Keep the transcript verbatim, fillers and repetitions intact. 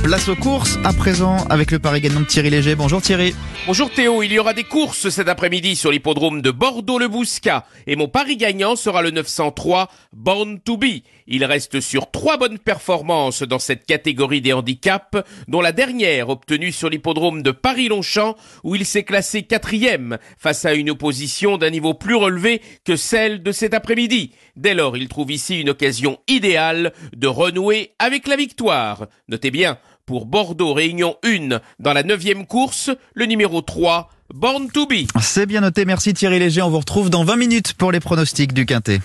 Place aux courses à présent avec le Paris gagnant de Thierry Léger. Bonjour Thierry. Bonjour Théo, il y aura des courses cet après-midi sur l'hippodrome de Bordeaux-le-Bouscat et mon pari gagnant sera le neuf cent trois Born to Be. Il reste sur trois bonnes performances dans cette catégorie des handicaps, dont la dernière obtenue sur l'hippodrome de Paris-Longchamp où il s'est classé quatrième face à une opposition d'un niveau plus relevé que celle de cet après-midi. Dès lors, il trouve ici une occasion idéale de renouer avec la victoire. Notez bien, pour Bordeaux Réunion un, dans la neuvième course, le numéro trois, Born to Be. C'est bien noté, merci Thierry Léger. On vous retrouve dans vingt minutes pour les pronostics du Quintet.